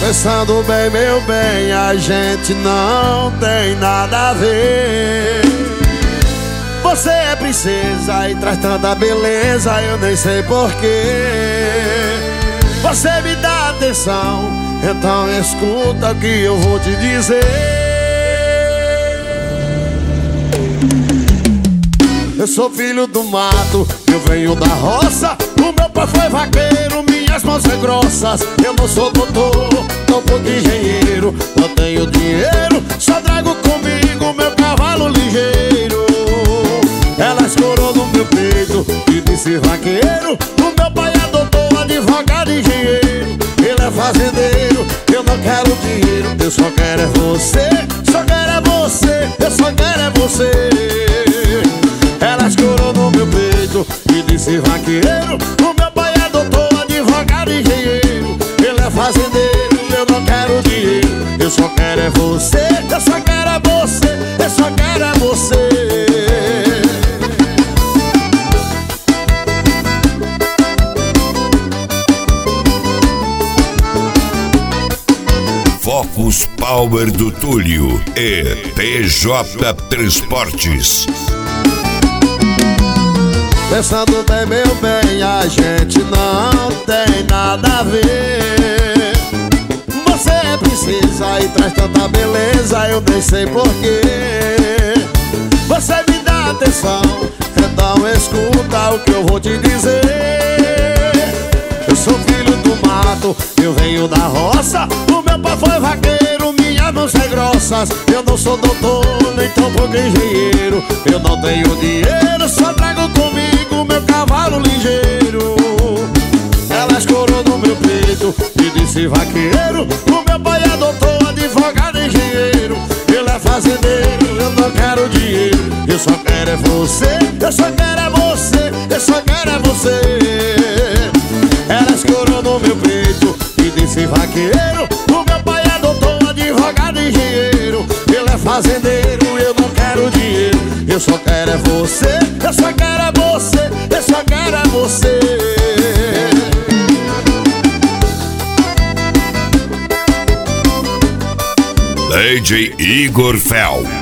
Pensando bem, meu bem, a gente não tem nada a ver. Você é princesa e traz tanta beleza, eu nem sei porquê. Você me dá atenção, então escuta o que eu vou te dizer. Eu sou filho do mato, eu venho da roça. O meu pai foi vaqueiro, minhas mãos são grossas. Eu não sou doutor, tampouco engenheiro. Não tenho dinheiro, só trago comigo meu cavalo ligeiro. Ela escorou no meu peito e disse vaqueiro. O meu pai é doutor, advogado, engenheiro. Ele é fazendeiro, eu não quero dinheiro. Eu só quero é você, só quero é você, eu só quero é você. Ela escorou no meu peito e disse vaqueiro. O meu pai é doutor, advogado, engenheiro. Ele é fazendeiro, eu não quero dinheiro. Eu só quero é você, eu só quero é você, eu só quero é você. Focus Power do Túlio e PJ Transportes. Pensando bem, meu bem, a gente não tem nada a ver. Você é princesa e traz tanta beleza, eu nem sei porquê. Você me dá atenção, então escuta o que eu vou te dizer. Eu sou filho do mato, eu venho da roça. O meu pai foi vaqueiro, minhas mãos são grossas. Eu não sou doutor, nem tampouco engenheiro. Eu não tenho dinheiro, só trago comigo meu cavalo ligeiro. Ela escorou no meu peito e disse vaqueiro. O meu pai é doutor, advogado, engenheiro. Ele é fazendeiro, eu não quero dinheiro. Eu só quero é você, eu só quero é você, eu só quero é você. Ela escorou no meu peito e disse vaqueiro. O meu pai é doutor, advogado, engenheiro. Ele é fazendeiro, eu não quero dinheiro. Eu só quero é você, eu só quero é você, eu só quero é você. DJ Igor Fel.